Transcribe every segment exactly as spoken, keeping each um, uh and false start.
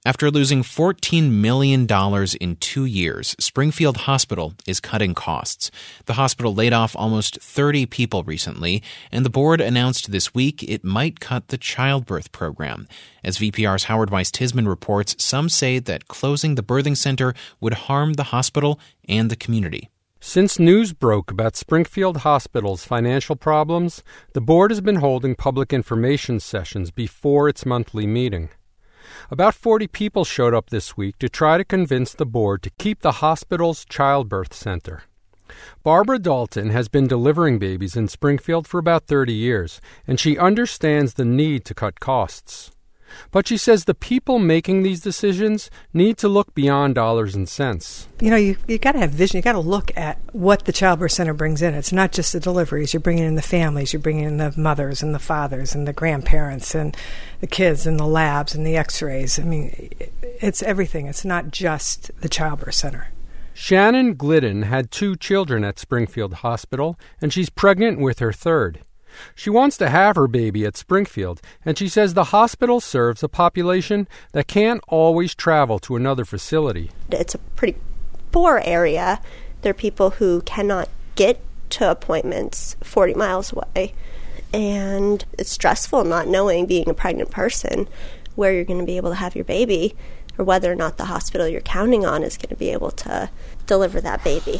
After losing fourteen million dollars in two years, Springfield Hospital is cutting costs. The hospital laid off almost thirty people recently, and the board announced this week it might cut the childbirth program. As V P R's Howard Weiss-Tisman reports, some say that closing the birthing center would harm the hospital and the community. Since news broke about Springfield Hospital's financial problems, the board has been holding public information sessions before its monthly meeting. About forty people showed up this week to try to convince the board to keep the hospital's childbirth center. Barbara Dalton has been delivering babies in Springfield for about thirty years, and she understands the need to cut costs. But she says the people making these decisions need to look beyond dollars and cents. You know, you you got to have vision. You got to look at what the childbirth center brings in. It's not just the deliveries. You're bringing in the families. You're bringing in the mothers and the fathers and the grandparents and the kids and the labs and the x-rays. I mean, it's everything. It's not just the childbirth center. Shannon Glidden had two children at Springfield Hospital, and she's pregnant with her third. She wants to have her baby at Springfield, and she says the hospital serves a population that can't always travel to another facility. It's a pretty poor area. There are people who cannot get to appointments forty miles away, and it's stressful not knowing, being a pregnant person, where you're going to be able to have your baby or whether or not the hospital you're counting on is going to be able to deliver that baby.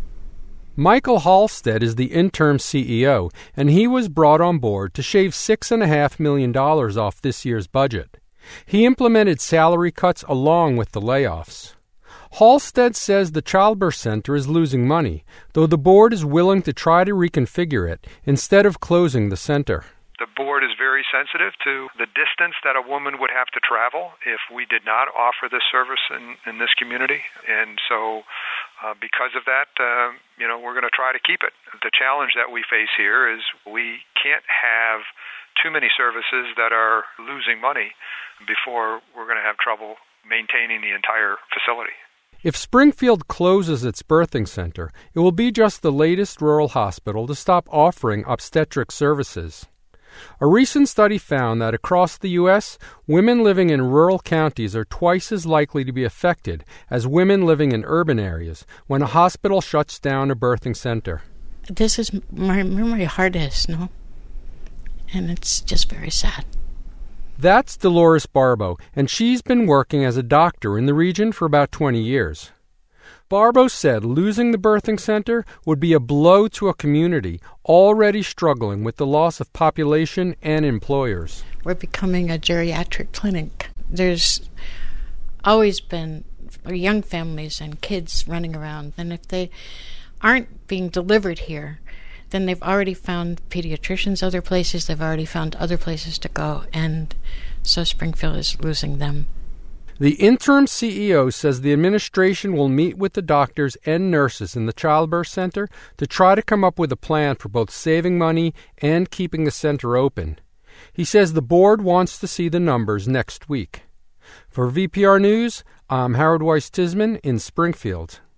Michael Halstead is the interim C E O, and he was brought on board to shave six point five million dollars off this year's budget. He implemented salary cuts along with the layoffs. Halstead says the childbirth center is losing money, though the board is willing to try to reconfigure it instead of closing the center. The board is very sensitive to the distance that a woman would have to travel if we did not offer this service in, in this community. And so uh, because of that, uh, you know, we're going to try to keep it. The challenge that we face here is we can't have too many services that are losing money before we're going to have trouble maintaining the entire facility. If Springfield closes its birthing center, it will be just the latest rural hospital to stop offering obstetric services. A recent study found that across the U S, women living in rural counties are twice as likely to be affected as women living in urban areas when a hospital shuts down a birthing center. This is my, my hardest, no? And it's just very sad. That's Dolores Barbo, and she's been working as a doctor in the region for about twenty years. Barbo said losing the birthing center would be a blow to a community already struggling with the loss of population and employers. We're becoming a geriatric clinic. There's always been young families and kids running around, and if they aren't being delivered here, then they've already found pediatricians other places, they've already found other places to go, and so Springfield is losing them. The interim C E O says the administration will meet with the doctors and nurses in the childbirth center to try to come up with a plan for both saving money and keeping the center open. He says the board wants to see the numbers next week. For V P R News, I'm Howard Weiss-Tisman in Springfield.